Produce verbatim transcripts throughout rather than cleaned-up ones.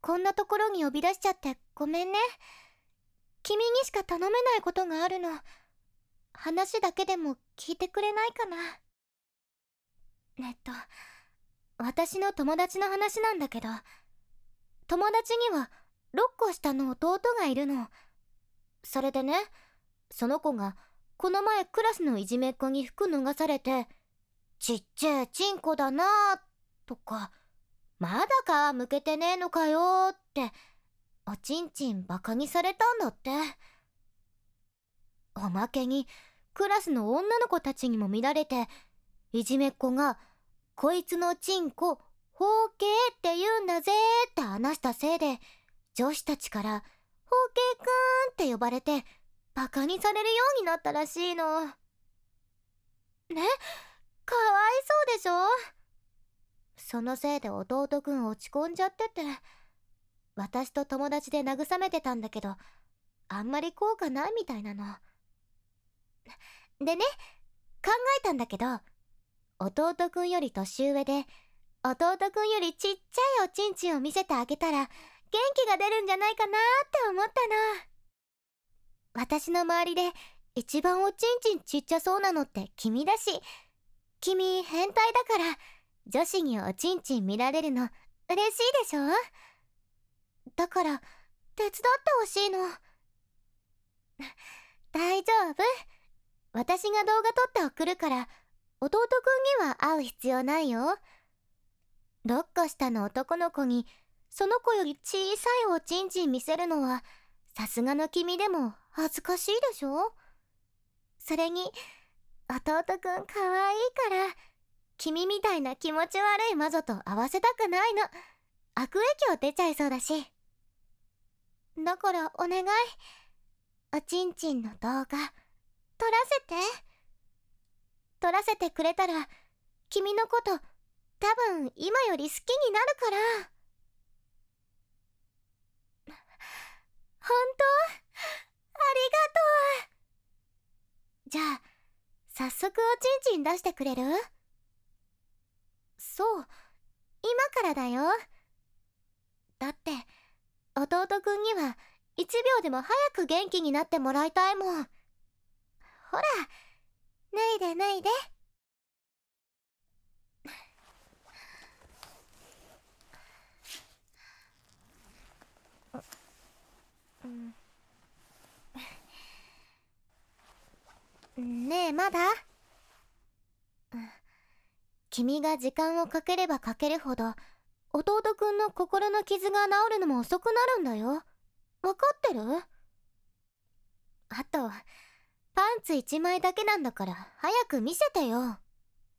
こんなところに呼び出しちゃってごめんね。君にしか頼めないことがあるの。話だけでも聞いてくれないかな。えっと、私の友達の話なんだけど、友達にはろっこ下の弟がいるの。それでね、その子がこの前クラスのいじめっ子に服脱がされて、ちっちゃいチンコだなーとか、まだ皮むけてねえのかよーって、おちんちんバカにされたんだって。おまけにクラスの女の子たちにも見られて、いじめっ子がこいつのチンコ包茎って言うんだぜーって話したせいで、女子たちから包茎くんって呼ばれてバカにされるようになったらしいの。ね、かわいそうでしょ。そのせいで弟くん落ち込んじゃってて、私と友達で慰めてたんだけど、あんまり効果ないみたいなの。でね、考えたんだけど、弟くんより年上で、弟くんよりちっちゃいおちんちんを見せてあげたら、元気が出るんじゃないかなって思ったの。私の周りで一番おちんちんちっちゃそうなのって君だし、君変態だから、女子におちんちん見られるの嬉しいでしょ？だから、手伝ってほしいの。大丈夫？私が動画撮って送るから、弟くんには会う必要ないよ。ろっこ下の男の子に、その子より小さいおちんちん見せるのは、さすがの君でも恥ずかしいでしょ？それに、弟くんかわいいから、君みたいな気持ち悪い魔女と合わせたくないの。悪影響出ちゃいそうだし。だからお願い。おちんちんの動画、撮らせて。撮らせてくれたら、君のこと、多分今より好きになるから。本当？ありがとう。じゃあ、早速おちんちん出してくれる？そう、今からだよ。だって、弟くんにはいちびょうでも早く元気になってもらいたいもん。ほら、脱いで脱いで。うん、ねえ、まだ？君が時間をかければかけるほど、弟くんの心の傷が治るのも遅くなるんだよ。わかってる？あと、パンツ一枚だけなんだから早く見せてよ。うわ、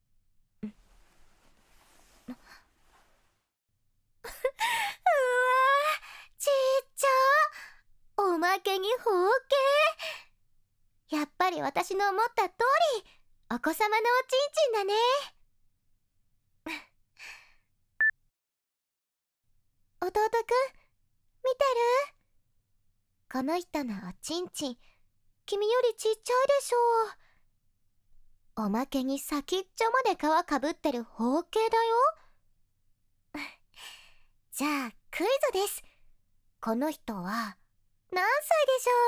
ちっちゃ。おまけに包茎。やっぱり私の思った通り、お子様のおちんちんだね。弟くん、見てる？この人のおちんちん、君よりちっちゃいでしょ。おまけに先っちょまで皮かぶってる包茎だよ。じゃあ、クイズです。この人は、何歳でし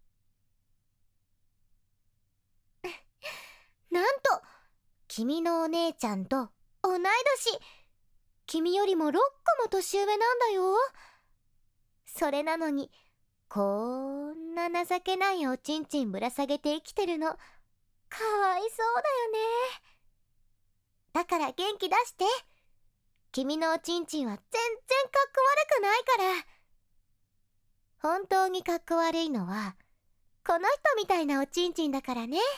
ょう？なんと、君のお姉ちゃんと同い年。君よりもろっこも年上なんだよ。それなのに、こんな情けないおちんちんぶら下げて生きてるの、かわいそうだよね。だから元気出して。君のおちんちんは全然かっこ悪くないから。本当にかっこ悪いのは、この人みたいなおちんちんだからね。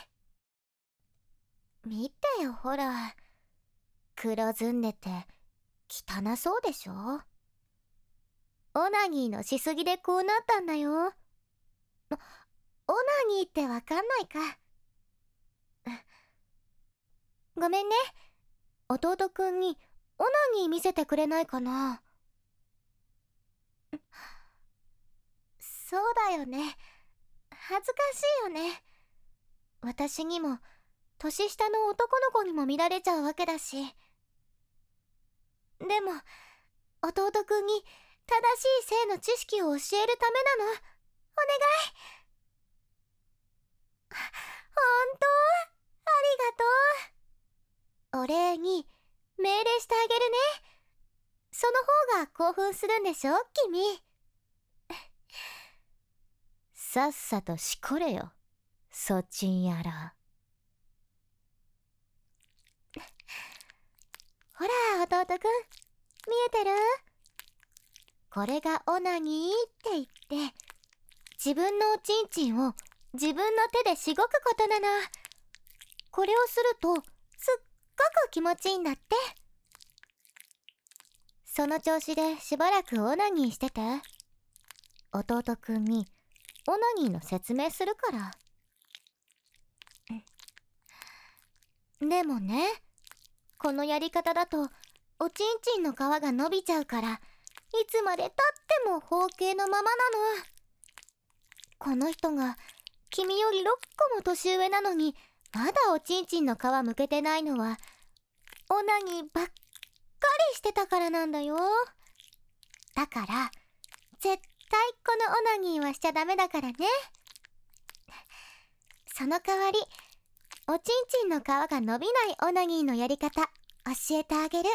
見てよ、ほら。黒ずんでて、汚そうでしょ？オナニーのしすぎでこうなったんだよ。オナニーってわかんないか。ごめんね。弟くんにオナニー見せてくれないかな。そうだよね。恥ずかしいよね。私にも、年下の男の子にも見られちゃうわけだし。でも、弟くんに正しい性の知識を教えるためなの。お願い。本当？ありがとう。お礼に命令してあげるね。その方が興奮するんでしょ、君。さっさとしこれよ、そちんやら。ほら、弟くん、見えてる？これがオナニーって言って、自分のおちんちんを自分の手でしごくことなの。これをすると、すっごく気持ちいいんだって。その調子でしばらくオナニーしてて。弟くんにオナニーの説明するから。でもね、このやり方だとおちんちんの皮が伸びちゃうから、いつまでたっても包茎のままなの。この人が君よりろっこも年上なのに、まだおちんちんの皮むけてないのはオナニーばっかりしてたからなんだよ。だから絶対このオナニーはしちゃダメだからね。その代わり、おちんちんの皮が伸びないオナニーのやり方教えてあげる。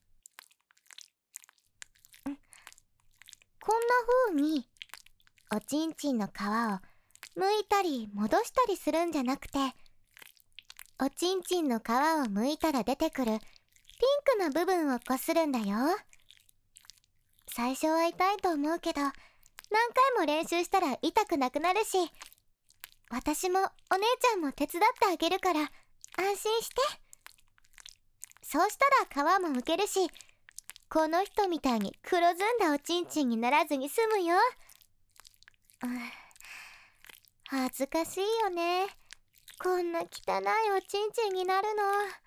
こんな風におちんちんの皮を剥いたり戻したりするんじゃなくて、おちんちんの皮を剥いたら出てくるピンクな部分をこするんだよ。最初は痛いと思うけど、何回も練習したら痛くなくなるし、私もお姉ちゃんも手伝ってあげるから安心して。そうしたら皮もむけるし、この人みたいに黒ずんだおちんちんにならずに済むよ。うん、恥ずかしいよね、こんな汚いおちんちんになるの。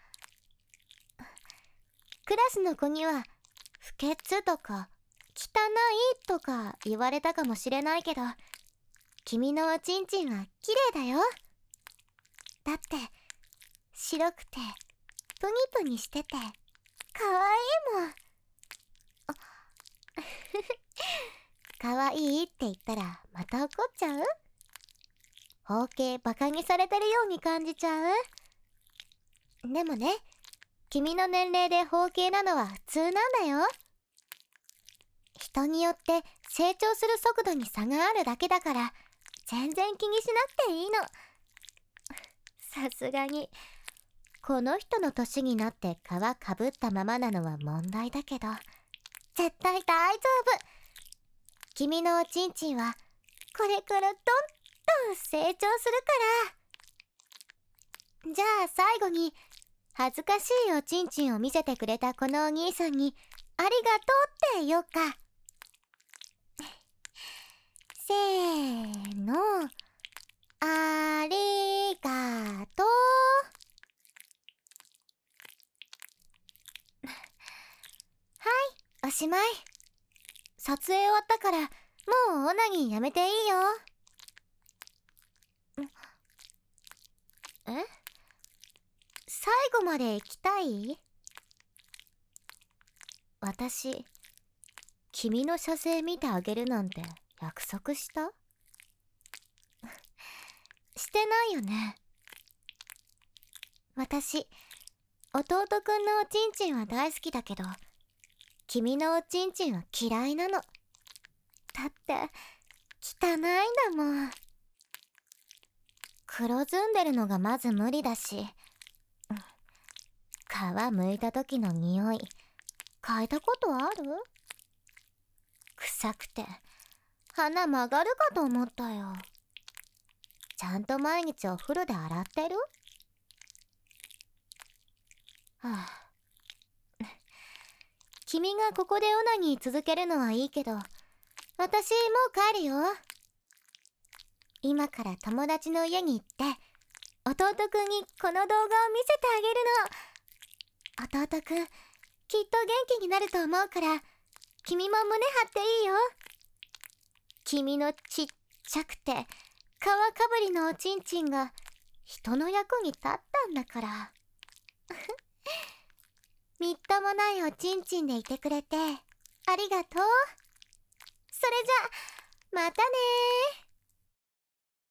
クラスの子には不潔とか汚いとか言われたかもしれないけど、君のおちんちんは綺麗だよ。だって白くてプニプニしててかわいいもん。かわいいって言ったらまた怒っちゃう？包茎バカにされてるように感じちゃう？でもね、君の年齢で包茎なのは普通なんだよ。人によって成長する速度に差があるだけだから、全然気にしなくていいの。さすがにこの人の年になって皮かぶったままなのは問題だけど、絶対大丈夫。君のおちんちんはこれからどんどん成長するから。じゃあ最後に、恥ずかしいおちんちんを見せてくれたこのお兄さんにありがとうって言おうか。せーの、ありがとう。はい、おしまい。撮影終わったから、もうオナニーやめていいよ。え？最後まで行きたい？私、君の写生見てあげるなんて約束した？してないよね。私、弟くんのおちんちんは大好きだけど、君のおちんちんは嫌いなの。だって汚いんだもん。黒ずんでるのがまず無理だし、皮むいた時の匂い嗅いだことある？臭くて鼻曲がるかと思ったよ。ちゃんと毎日お風呂で洗ってる？はあ、君がここでオナニー続けるのはいいけど、私もう帰るよ。今から友達の家に行って弟くんにこの動画を見せてあげるの。弟くんきっと元気になると思うから、君も胸張っていいよ。君のちっちゃくて皮かぶりのおちんちんが人の役に立ったんだから。みっともないおちんちんでいてくれてありがとう。 それじゃまたねー。